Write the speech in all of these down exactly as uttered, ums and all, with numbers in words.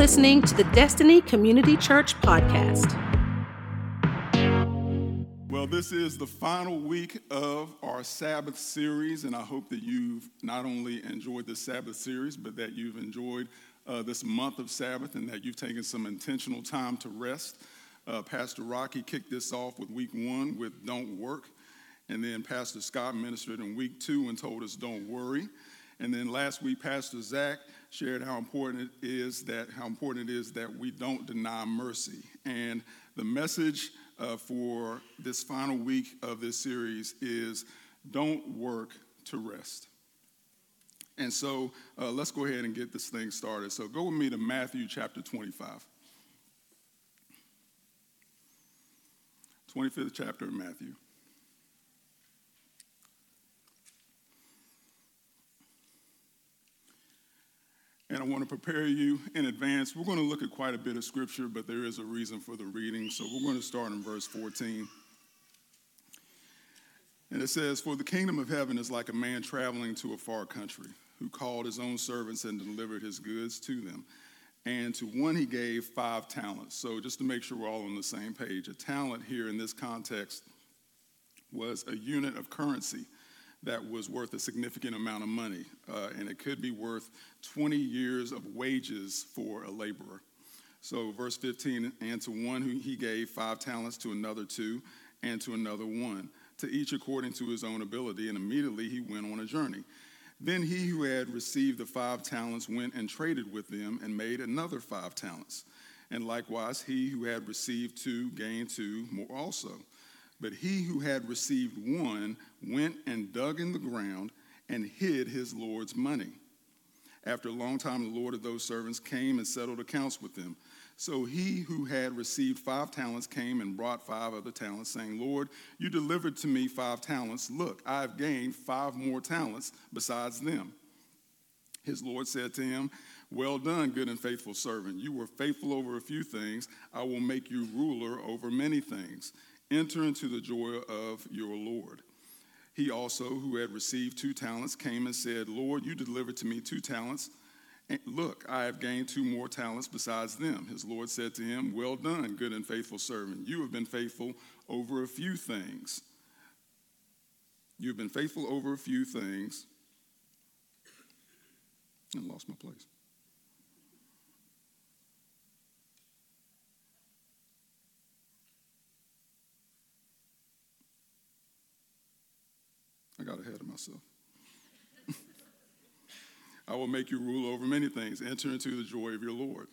listening to the Destiny Community Church podcast. Well, this is the final week of our Sabbath series, and I hope that you've not only enjoyed the Sabbath series, but that you've enjoyed uh, this month of Sabbath and that you've taken some intentional time to rest. Uh, Pastor Rocky kicked this off with week one with Don't Work, and then Pastor Scott ministered in week two and told us Don't Worry. And then last week, Pastor Zach shared how important it is that how important it is that we don't deny mercy. And the message uh, for this final week of this series is don't work to rest. And so uh, let's go ahead and get this thing started. So go with me to Matthew chapter twenty-five. twenty-fifth chapter of Matthew. And I want to prepare you in advance. We're going to look at quite a bit of scripture, but there is a reason for the reading. So we're going to start in verse fourteen. And it says, "For the kingdom of heaven is like a man traveling to a far country, who called his own servants and delivered his goods to them. And to one he gave five talents." So just to make sure we're all on the same page, a talent here in this context was a unit of currency that was worth a significant amount of money, uh, and it could be worth twenty years of wages for a laborer. So verse fifteen, "And to one who he gave five talents, to another two, and to another one, to each according to his own ability, and immediately he went on a journey. Then he who had received the five talents went and traded with them and made another five talents. And likewise he who had received two gained two more also. But he who had received one went and dug in the ground and hid his Lord's money. After a long time, the Lord of those servants came and settled accounts with them. So he who had received five talents came and brought five other talents, saying, 'Lord, you delivered to me five talents. Look, I have gained five more talents besides them.' His Lord said to him, 'Well done, good and faithful servant. You were faithful over a few things. I will make you ruler over many things. Enter into the joy of your Lord.' He also, who had received two talents, came and said, 'Lord, you delivered to me two talents. And look, I have gained two more talents besides them.' His Lord said to him, 'Well done, good and faithful servant. You have been faithful over a few things. You've been faithful over a few things.'" And lost my place. I got ahead of myself. "I will make you rule over many things. Enter into the joy of your Lord.'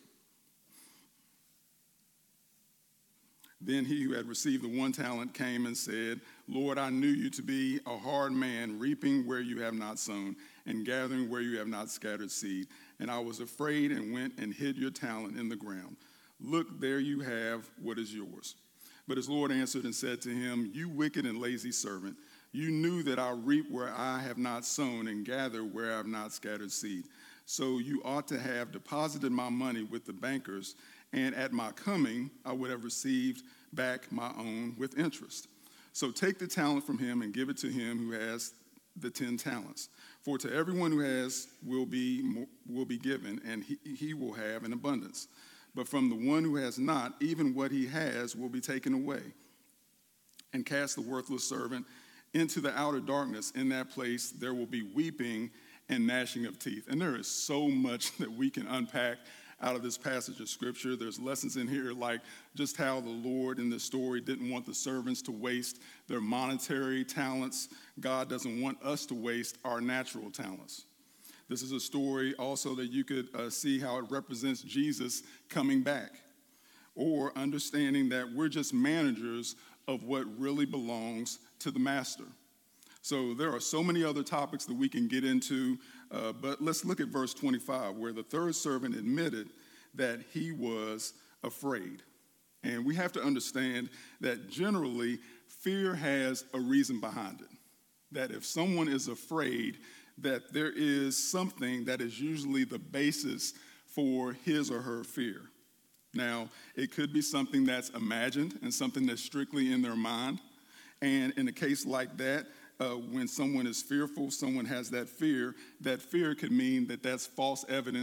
Then he who had received the one talent came and said, 'Lord, I knew you to be a hard man, reaping where you have not sown, and gathering where you have not scattered seed. And I was afraid and went and hid your talent in the ground. Look, there you have what is yours.' But his Lord answered and said to him, 'You wicked and lazy servant, you knew that I reap where I have not sown and gather where I have not scattered seed. So you ought to have deposited my money with the bankers, and at my coming I would have received back my own with interest. So take the talent from him and give it to him who has the ten talents. For to everyone who has will be will be given, and he, he will have an abundance. But from the one who has not, even what he has will be taken away. And cast the worthless servant into the outer darkness. In that place there will be weeping and gnashing of teeth." And there is so much that we can unpack out of this passage of scripture. There's lessons in here like just how the Lord in this story didn't want the servants to waste their monetary talents. God doesn't want us to waste our natural talents. This is a story also that you could uh, see how it represents Jesus coming back, or understanding that we're just managers of what really belongs to the master. So there are so many other topics that we can get into, uh, but let's look at verse twenty-five, where the third servant admitted that he was afraid. And we have to understand that generally fear has a reason behind it. That if someone is afraid, that there is something that is usually the basis for his or her fear. Now, it could be something that's imagined and something that's strictly in their mind. And in a case like that, uh, when someone is fearful, someone has that fear, that fear could mean that that's false evidence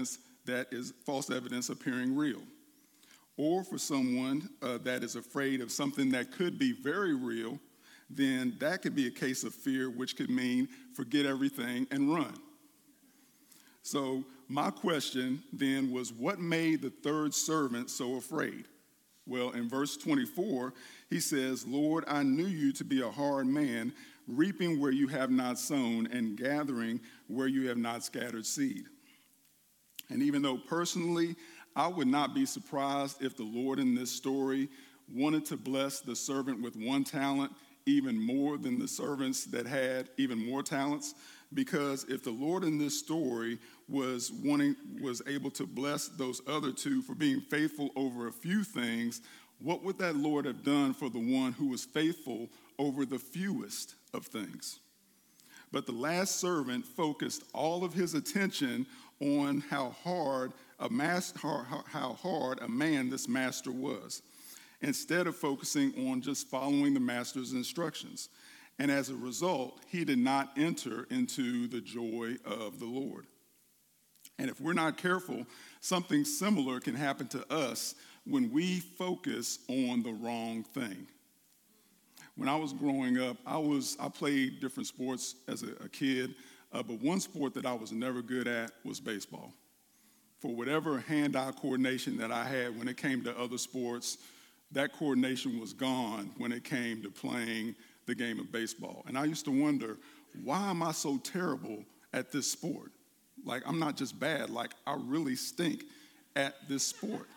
that is false evidence appearing real. Or for someone uh, that is afraid of something that could be very real, then that could be a case of fear, which could mean forget everything and run. So my question then was, what made the third servant so afraid? Well, in verse twenty-four, he says, Lord, I knew you to be a hard man, reaping where you have not sown and gathering where you have not scattered seed. And even though personally, I would not be surprised if the Lord in this story wanted to bless the servant with one talent even more than the servants that had even more talents, because if the Lord in this story was wanting, was able to bless those other two for being faithful over a few things, what would that Lord have done for the one who was faithful over the fewest of things? But the last servant focused all of his attention on how hard a master, how hard a man this master was, instead of focusing on just following the master's instructions. And as a result, he did not enter into the joy of the Lord. And if we're not careful, something similar can happen to us when we focus on the wrong thing. When I was growing up, I was I played different sports as a, a kid, uh, but one sport that I was never good at was baseball. For whatever hand-eye coordination that I had when it came to other sports, that coordination was gone when it came to playing the game of baseball. And I used to wonder, why am I so terrible at this sport? Like, I'm not just bad, like, I really stink at this sport.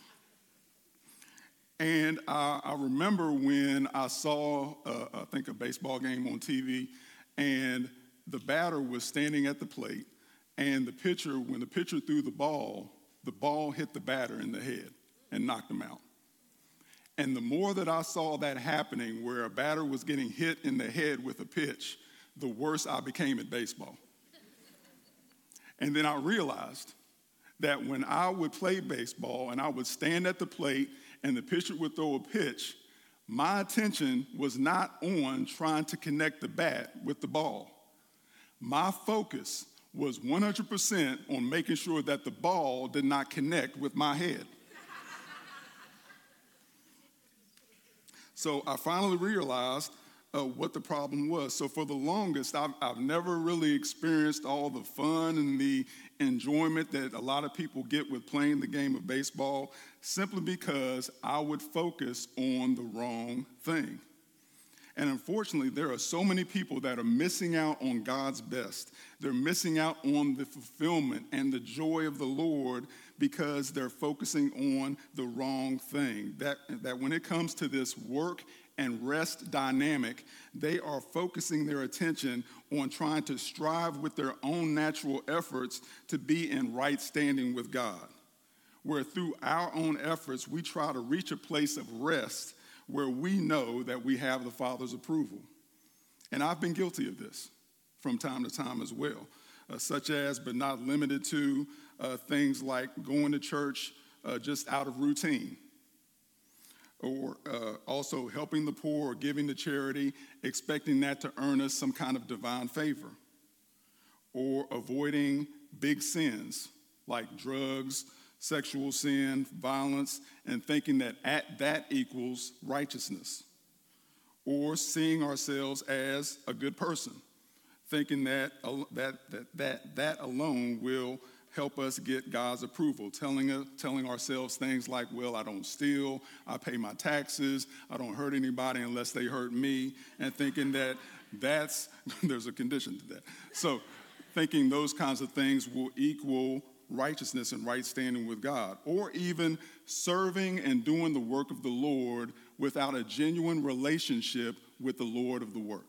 And uh, I remember when I saw, uh, I think, a baseball game on T V, and the batter was standing at the plate, and the pitcher, when the pitcher threw the ball, the ball hit the batter in the head and knocked him out. And the more that I saw that happening, where a batter was getting hit in the head with a pitch, the worse I became at baseball. And then I realized that when I would play baseball and I would stand at the plate and the pitcher would throw a pitch, my attention was not on trying to connect the bat with the ball. My focus was one hundred percent on making sure that the ball did not connect with my head. So I finally realized uh, what the problem was. So for the longest, I've, I've never really experienced all the fun and the enjoyment that a lot of people get with playing the game of baseball, simply because I would focus on the wrong thing. And unfortunately, there are so many people that are missing out on God's best. They're missing out on the fulfillment and the joy of the Lord because they're focusing on the wrong thing. That, that when it comes to this work and rest dynamic, they are focusing their attention on trying to strive with their own natural efforts to be in right standing with God, where through our own efforts, we try to reach a place of rest where we know that we have the Father's approval. And I've been guilty of this from time to time as well, uh, such as, but not limited to, uh, things like going to church uh, just out of routine, or uh, also helping the poor or giving to charity, expecting that to earn us some kind of divine favor, or avoiding big sins like drugs, sexual sin, violence, and thinking that at that equals righteousness. Or seeing ourselves as a good person, thinking that that that that, that alone will help us get God's approval, telling us, telling ourselves things like, well, I don't steal, I pay my taxes, I don't hurt anybody unless they hurt me, and thinking that that's, there's a condition to that. So thinking those kinds of things will equal righteousness and right standing with God, or even serving and doing the work of the Lord without a genuine relationship with the Lord of the work.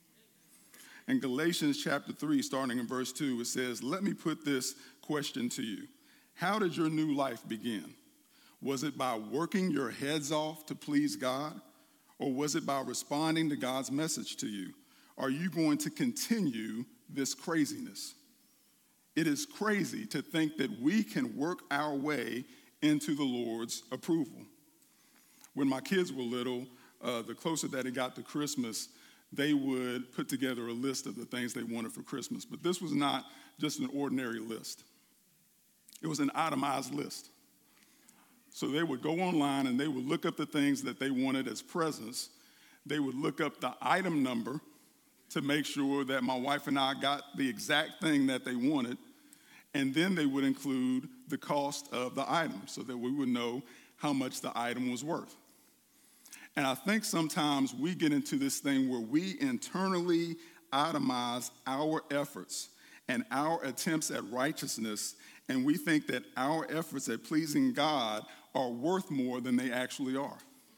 In Galatians chapter three, starting in verse two, it says, "Let me put this question to you. How did your new life begin? Was it by working your heads off to please God, or was it by responding to God's message to you? Are you going to continue this craziness?" It is crazy to think that we can work our way into the Lord's approval. When my kids were little, uh, the closer that it got to Christmas, they would put together a list of the things they wanted for Christmas. But this was not just an ordinary list. It was an itemized list. So they would go online and they would look up the things that they wanted as presents. They would look up the item number to make sure that my wife and I got the exact thing that they wanted. And then they would include the cost of the item so that we would know how much the item was worth. And I think sometimes we get into this thing where we internally itemize our efforts and our attempts at righteousness, and we think that our efforts at pleasing God are worth more than they actually are.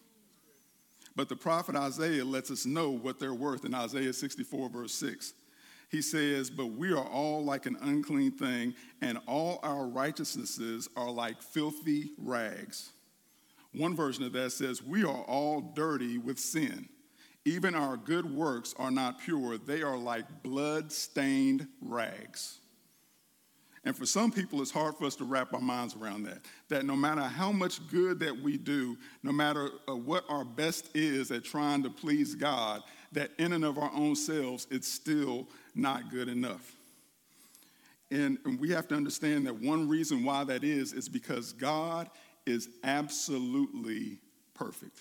But the prophet Isaiah lets us know what they're worth in Isaiah sixty-four, verse six. He says, "But we are all like an unclean thing, and all our righteousnesses are like filthy rags." One version of that says, "We are all dirty with sin. Even our good works are not pure. They are like blood-stained rags." And for some people, it's hard for us to wrap our minds around that. That no matter how much good that we do, no matter uh, what our best is at trying to please God, that in and of our own selves, it's still not good enough. And, and we have to understand that one reason why that is, is because God is absolutely perfect.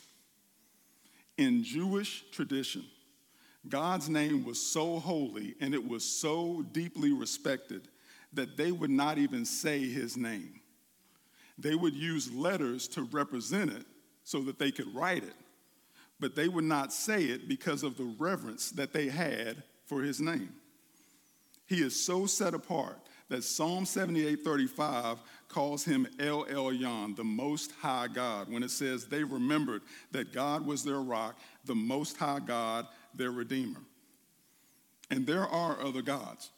In Jewish tradition, God's name was so holy and it was so deeply respected that they would not even say his name. They would use letters to represent it so that they could write it, but they would not say it because of the reverence that they had for his name. He is so set apart that Psalm seventy-eight thirty-five calls him El Elyon, the Most High God, when it says they remembered that God was their rock, the Most High God, their Redeemer. And there are other gods.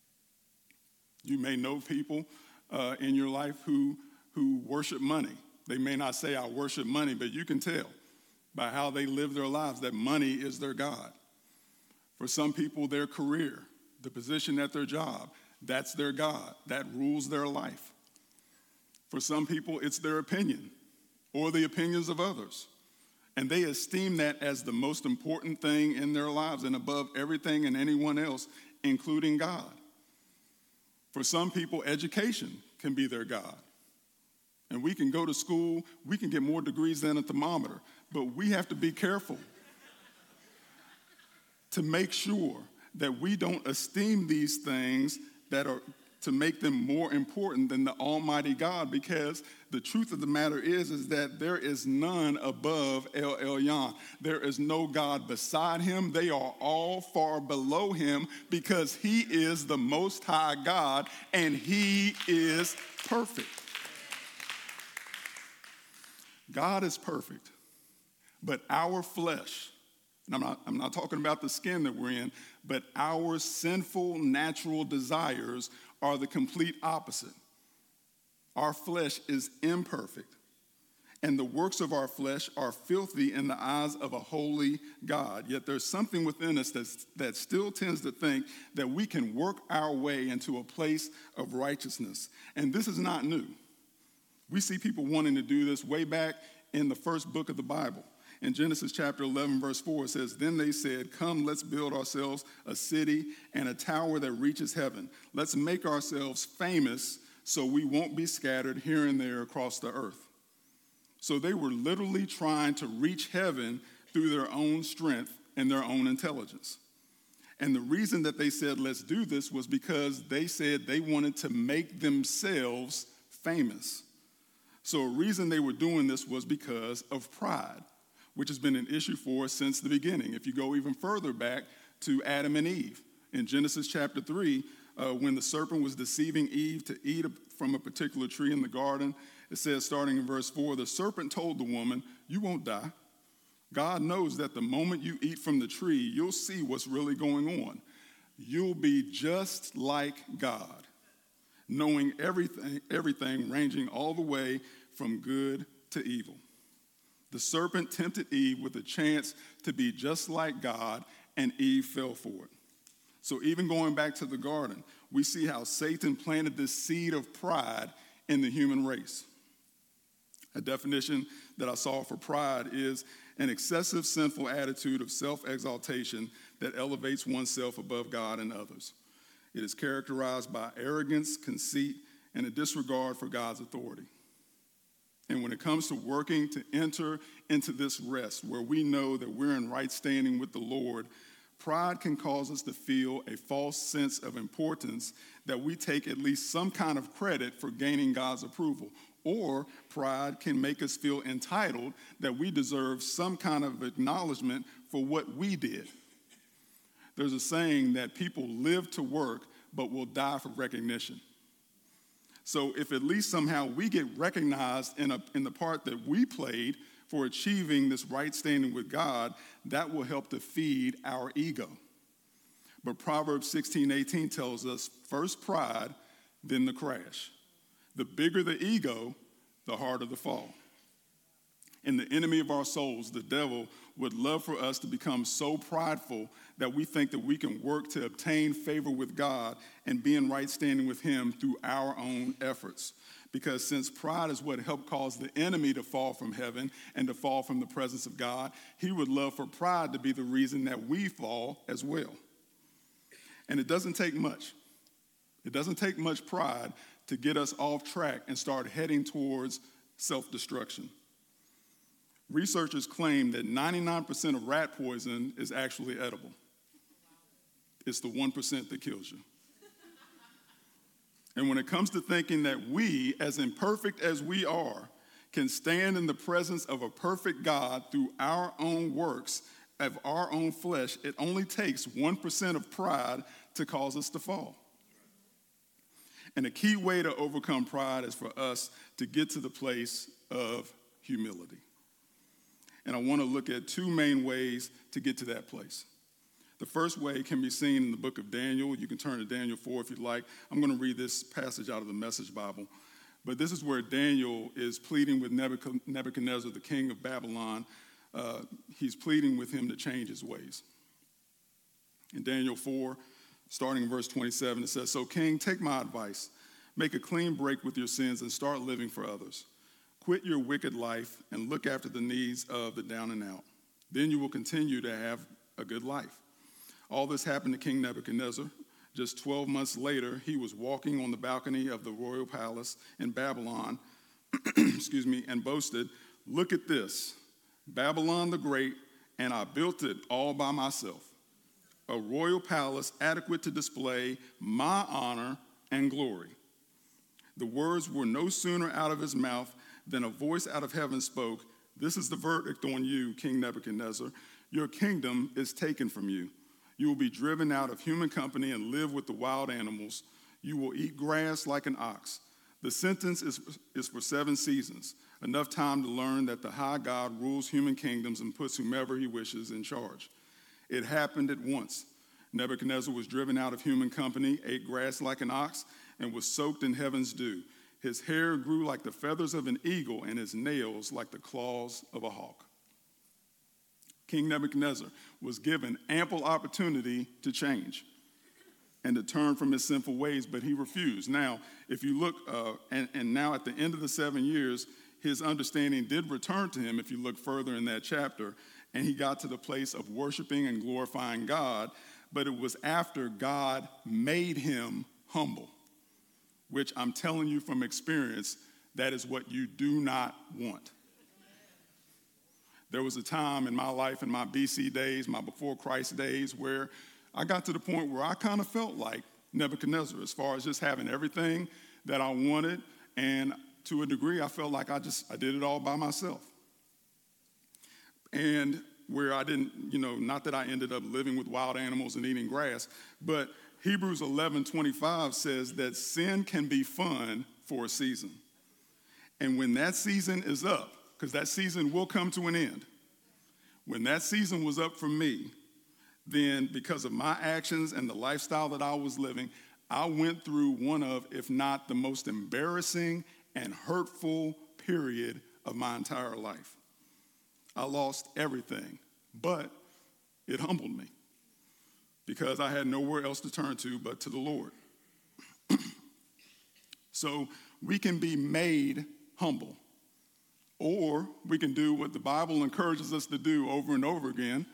You may know people uh, in your life who, who worship money. They may not say, "I worship money," but you can tell by how they live their lives that money is their God. For some people, their career, the position at their job, that's their God. That rules their life. For some people, it's their opinion or the opinions of others. And they esteem that as the most important thing in their lives and above everything and anyone else, including God. For some people, education can be their God. And we can go to school, we can get more degrees than a thermometer, but we have to be careful to make sure that we don't esteem these things that are to make them more important than the Almighty God, because the truth of the matter is, is that there is none above El Elyon. There is no God beside him. They are all far below him because he is the Most High God and he is perfect. God is perfect, but our flesh, and I'm not, I'm not talking about the skin that we're in, but our sinful natural desires are the complete opposite. Our flesh is imperfect, and the works of our flesh are filthy in the eyes of a holy God. Yet there's something within us that's, that still tends to think that we can work our way into a place of righteousness. And this is not new. We see people wanting to do this way back in the first book of the Bible. In Genesis chapter eleven, verse four, it says, "Then they said, 'Come, let's build ourselves a city and a tower that reaches heaven. Let's make ourselves famous so we won't be scattered here and there across the earth.'" So they were literally trying to reach heaven through their own strength and their own intelligence. And the reason that they said, "Let's do this," was because they said they wanted to make themselves famous. So a reason they were doing this was because of pride, which has been an issue for us since the beginning. If you go even further back to Adam and Eve, in Genesis chapter three, uh, when the serpent was deceiving Eve to eat from a particular tree in the garden, it says, starting in verse four, "The serpent told the woman, 'You won't die. God knows that the moment you eat from the tree, you'll see what's really going on. You'll be just like God, knowing everything, everything ranging all the way from good to evil.' The serpent tempted Eve with a chance to be just like God, and Eve fell for it." So even going back to the garden, we see how Satan planted this seed of pride in the human race. A definition that I saw for pride is an excessive sinful attitude of self-exaltation that elevates oneself above God and others. It is characterized by arrogance, conceit, and a disregard for God's authority. And when it comes to working to enter into this rest where we know that we're in right standing with the Lord, pride can cause us to feel a false sense of importance that we take at least some kind of credit for gaining God's approval. Or pride can make us feel entitled that we deserve some kind of acknowledgement for what we did. There's a saying that people live to work but will die for recognition. So if at least somehow we get recognized in, a, in the part that we played for achieving this right standing with God, that will help to feed our ego. But Proverbs sixteen eighteen tells us, first pride, then the crash. The bigger the ego, the harder the fall. And the enemy of our souls, the devil, would love for us to become so prideful that we think that we can work to obtain favor with God and be in right standing with him through our own efforts. Because since pride is what helped cause the enemy to fall from heaven and to fall from the presence of God, he would love for pride to be the reason that we fall as well. And it doesn't take much. It doesn't take much pride to get us off track and start heading towards self-destruction. Researchers claim that ninety-nine percent of rat poison is actually edible. It's the one percent that kills you. And when it comes to thinking that we, as imperfect as we are, can stand in the presence of a perfect God through our own works, of our own flesh, it only takes one percent of pride to cause us to fall. And a key way to overcome pride is for us to get to the place of humility. And I want to look at two main ways to get to that place. The first way can be seen in the book of Daniel. You can turn to Daniel four if you'd like. I'm going to read this passage out of the Message Bible. But this is where Daniel is pleading with Nebuchadnezzar, the king of Babylon. Uh, he's pleading with him to change his ways. In Daniel four, starting in verse twenty-seven, it says, "So king, take my advice. Make a clean break with your sins and start living for others. Quit your wicked life and look after the needs of the down and out. Then you will continue to have a good life." All this happened to King Nebuchadnezzar. Just twelve months later, he was walking on the balcony of the royal palace in Babylon, excuse me, and boasted, "Look at this, Babylon the Great, and I built it all by myself. A royal palace adequate to display my honor and glory." The words were no sooner out of his mouth than a voice out of heaven spoke, "This is the verdict on you, King Nebuchadnezzar. Your kingdom is taken from you. You will be driven out of human company and live with the wild animals. You will eat grass like an ox. The sentence is, is for seven seasons, enough time to learn that the high God rules human kingdoms and puts whomever he wishes in charge." It happened at once. Nebuchadnezzar was driven out of human company, ate grass like an ox, and was soaked in heaven's dew. His hair grew like the feathers of an eagle, and his nails like the claws of a hawk. King Nebuchadnezzar was given ample opportunity to change and to turn from his sinful ways, but he refused. Now, if you look, uh, and, and now at the end of the seven years, his understanding did return to him, if you look further in that chapter, and he got to the place of worshiping and glorifying God, but it was after God made him humble, which I'm telling you from experience, that is what you do not want. There was a time in my life, in my B C days, my before Christ days, where I got to the point where I kind of felt like Nebuchadnezzar as far as just having everything that I wanted. And to a degree, I felt like I just, I did it all by myself. And where I didn't, you know, not that I ended up living with wild animals and eating grass, but Hebrews eleven twenty-five says that sin can be fun for a season. And when that season is up, because that season will come to an end, when that season was up for me, then because of my actions and the lifestyle that I was living, I went through one of, if not the most embarrassing and hurtful period of my entire life. I lost everything, but it humbled me because I had nowhere else to turn to but to the Lord. So we can be made humble, or we can do what the Bible encourages us to do over and over again,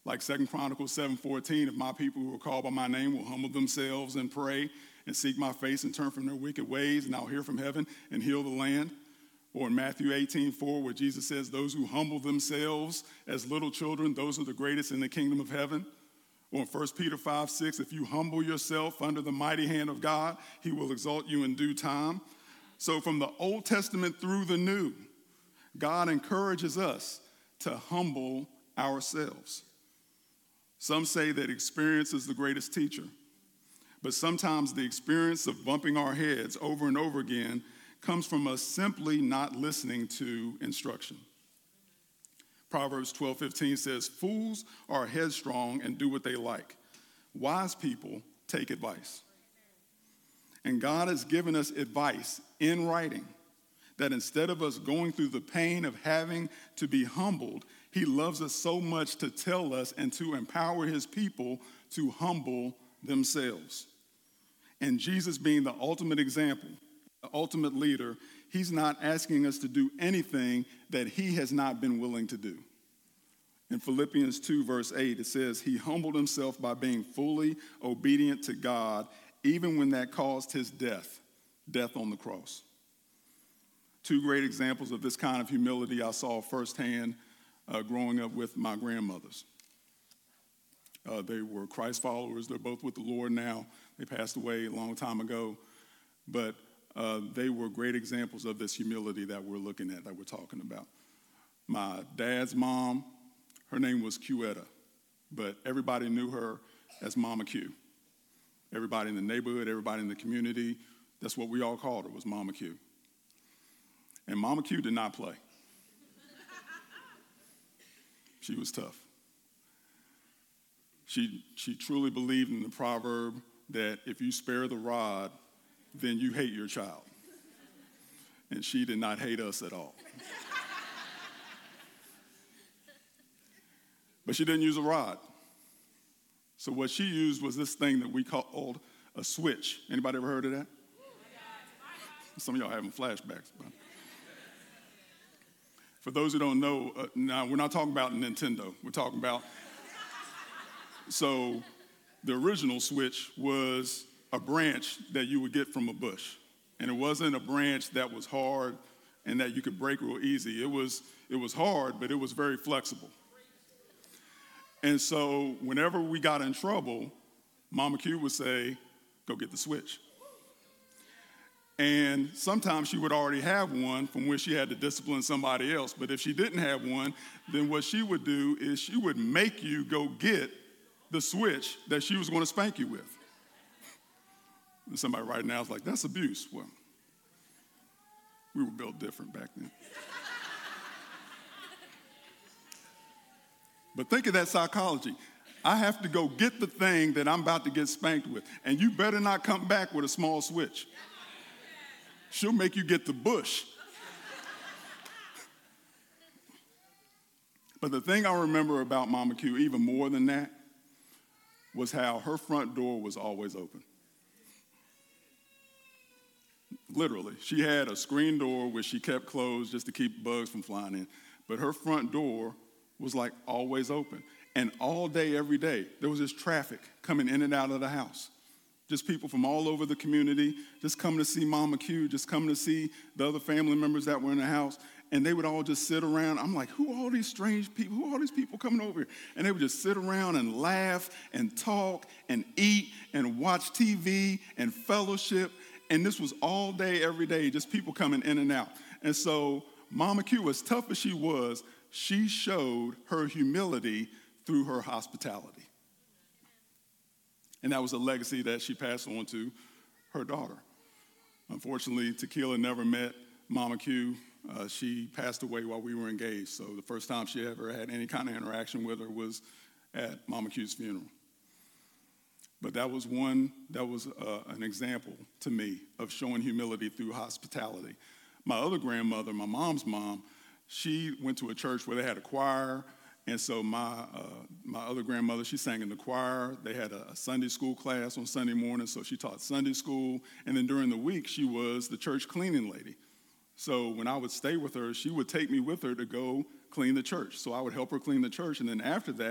Like Second Chronicles seven fourteen, if my people who are called by my name will humble themselves and pray and seek my face and turn from their wicked ways, and I'll hear from heaven and heal the land. Or in Matthew eighteen four, where Jesus says, those who humble themselves as little children, those are the greatest in the kingdom of heaven. Or in First Peter five six, if you humble yourself under the mighty hand of God, he will exalt you in due time. So from the Old Testament through the New, God encourages us to humble ourselves. Some say that experience is the greatest teacher, but sometimes the experience of bumping our heads over and over again comes from us simply not listening to instruction. Proverbs twelve fifteen says, fools are headstrong and do what they like. Wise people take advice. And God has given us advice in writing that instead of us going through the pain of having to be humbled, he loves us so much to tell us and to empower his people to humble themselves. And Jesus being the ultimate example, the ultimate leader, he's not asking us to do anything that he has not been willing to do. In Philippians two, verse eight, it says, he humbled himself by being fully obedient to God, even when that caused his death, death on the cross. Two great examples of this kind of humility I saw firsthand uh, growing up with my grandmothers. Uh, they were Christ followers. They're both with the Lord now. They passed away a long time ago. But uh, they were great examples of this humility that we're looking at, that we're talking about. My dad's mom, her name was Q-Etta, but everybody knew her as Mama Q. Everybody in the neighborhood, everybody in the community, that's what we all called her, was Mama Q. And Mama Q did not play. She was tough. She, she truly believed in the proverb that if you spare the rod, then you hate your child. And she did not hate us at all. But she didn't use a rod. So what she used was this thing that we called a switch. Anybody ever heard of that? Some of y'all having flashbacks. But for those who don't know, uh, now we're not talking about Nintendo. We're talking about, so the original switch was a branch that you would get from a bush. And it wasn't a branch that was hard and that you could break real easy. It was, it was hard, but it was very flexible. And so whenever we got in trouble, Mama Q would say, go get the switch. And sometimes she would already have one from where she had to discipline somebody else. But if she didn't have one, then what she would do is she would make you go get the switch that she was going to spank you with. And somebody right now is like, that's abuse. Well, we were built different back then. But think of that psychology. I have to go get the thing that I'm about to get spanked with, and you better not come back with a small switch. She'll make you get the bush. But the thing I remember about Mama Q, even more than that, was how her front door was always open. Literally, she had a screen door which she kept closed just to keep bugs from flying in, but her front door was like always open. And all day, every day, there was this traffic coming in and out of the house. Just people from all over the community, just coming to see Mama Q, just coming to see the other family members that were in the house. And they would all just sit around. I'm like, who are all these strange people? Who are all these people coming over here? And they would just sit around and laugh and talk and eat and watch T V and fellowship. And this was all day, every day, just people coming in and out. And so Mama Q, as tough as she was, she showed her humility through her hospitality. And that was a legacy that she passed on to her daughter. Unfortunately, Tequila never met Mama Q. Uh, she passed away while we were engaged. So the first time she ever had any kind of interaction with her was at Mama Q's funeral. But that was one, that was uh, an example to me of showing humility through hospitality. My other grandmother, my mom's mom, she went to a church where they had a choir. And so my uh, my other grandmother, she sang in the choir. They had a, a Sunday school class on Sunday morning, so she taught Sunday school. And then during the week, she was the church cleaning lady. So when I would stay with her, she would take me with her to go clean the church. So I would help her clean the church. And then after that,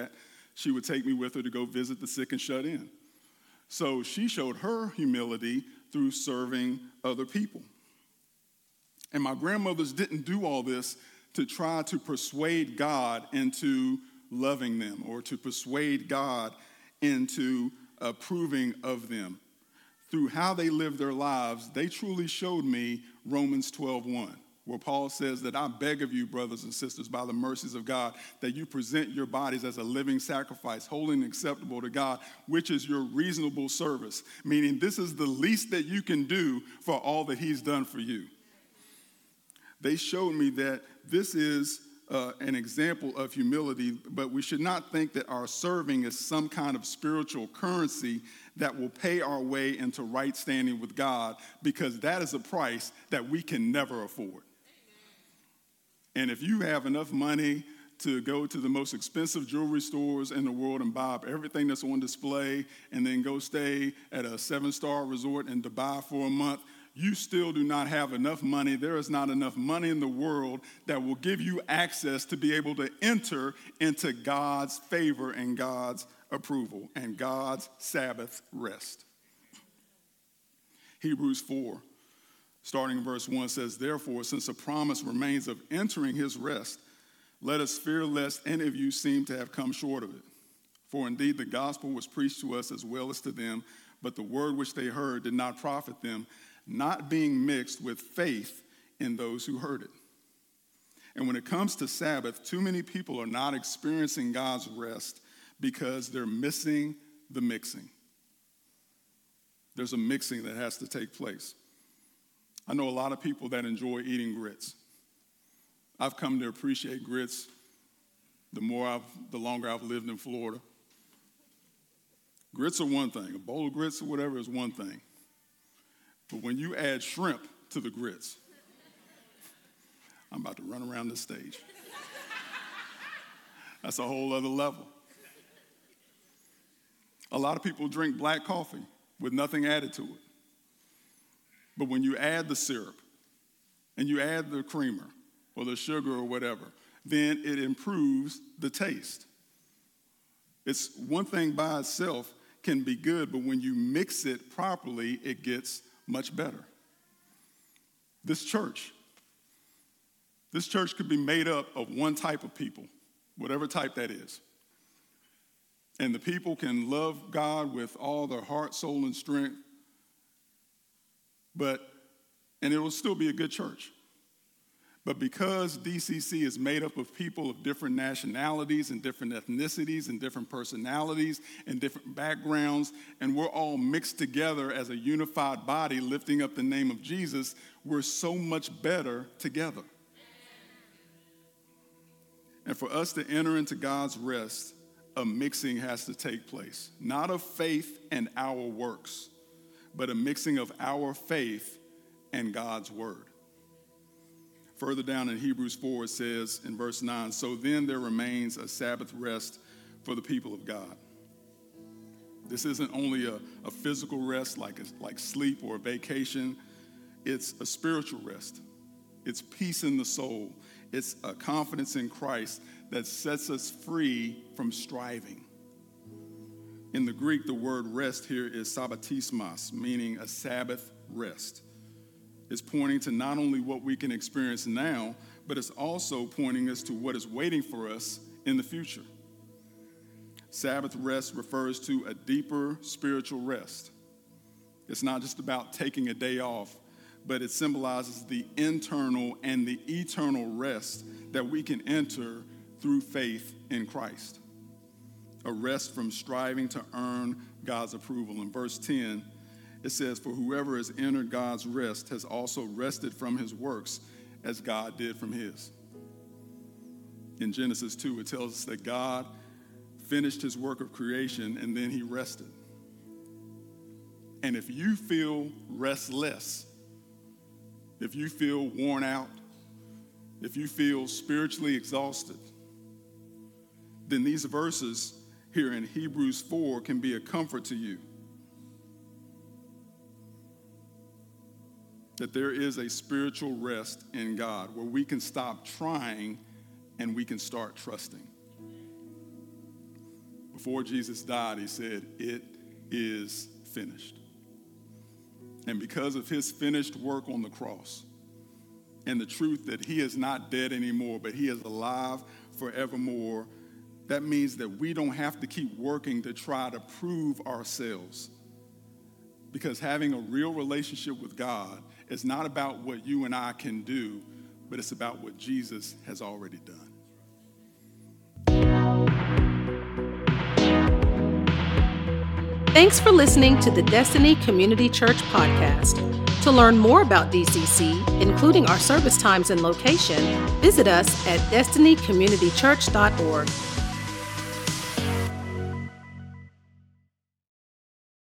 she would take me with her to go visit the sick and shut in. So she showed her humility through serving other people. And my grandmothers didn't do all this to try to persuade God into loving them or to persuade God into approving of them. Through how they lived their lives, they truly showed me Romans twelve one, where Paul says that I beg of you, brothers and sisters, by the mercies of God, that you present your bodies as a living sacrifice, holy and acceptable to God, which is your reasonable service. Meaning this is the least that you can do for all that he's done for you. They showed me that this is uh, an example of humility, but we should not think that our serving is some kind of spiritual currency that will pay our way into right standing with God, because that is a price that we can never afford. And if you have enough money to go to the most expensive jewelry stores in the world and buy up everything that's on display and then go stay at a seven-star resort in Dubai for a month, you still do not have enough money. There is not enough money in the world that will give you access to be able to enter into God's favor and God's approval and God's Sabbath rest. Hebrews four, starting in verse one, says, therefore, since a promise remains of entering his rest, let us fear lest any of you seem to have come short of it. For indeed the gospel was preached to us as well as to them, but the word which they heard did not profit them, not being mixed with faith in those who heard it. And when it comes to Sabbath, too many people are not experiencing God's rest because they're missing the mixing. There's a mixing that has to take place. I know a lot of people that enjoy eating grits. I've come to appreciate grits the more I've, the longer I've lived in Florida. Grits are one thing. A bowl of grits or whatever is one thing. But when you add shrimp to the grits, I'm about to run around this stage. That's a whole other level. A lot of people drink black coffee with nothing added to it. But when you add the syrup and you add the creamer or the sugar or whatever, then it improves the taste. It's one thing by itself can be good, but when you mix it properly, it gets much better. This church, this church could be made up of one type of people, whatever type that is. And the people can love God with all their heart, soul, and strength, but, and it will still be a good church. But because D C C is made up of people of different nationalities and different ethnicities and different personalities and different backgrounds, and we're all mixed together as a unified body lifting up the name of Jesus, we're so much better together. And for us to enter into God's rest, a mixing has to take place. Not of faith and our works, but a mixing of our faith and God's word. Further down in Hebrews four, it says in verse nine, so then there remains a Sabbath rest for the people of God. This isn't only a, a physical rest like, a, like sleep or a vacation. It's a spiritual rest. It's peace in the soul. It's a confidence in Christ that sets us free from striving. In the Greek, the word rest here is sabbatismos, meaning a Sabbath rest. It's pointing to not only what we can experience now, but it's also pointing us to what is waiting for us in the future. Sabbath rest refers to a deeper spiritual rest. It's not just about taking a day off, but it symbolizes the internal and the eternal rest that we can enter through faith in Christ. A rest from striving to earn God's approval. In verse ten, it says, for whoever has entered God's rest has also rested from his works as God did from his. In Genesis two, it tells us that God finished his work of creation and then he rested. And if you feel restless, if you feel worn out, if you feel spiritually exhausted, then these verses here in Hebrews four can be a comfort to you. That there is a spiritual rest in God where we can stop trying and we can start trusting. before Jesus died, he said, "It is finished." And because of his finished work on the cross and the truth that he is not dead anymore, but he is alive forevermore, that means that we don't have to keep working to try to prove ourselves. Because having a real relationship with God is not about what you and I can do, but it's about what Jesus has already done. Thanks for listening to the Destiny Community Church podcast. To learn more about D C C, including our service times and location, visit us at destiny community church dot org.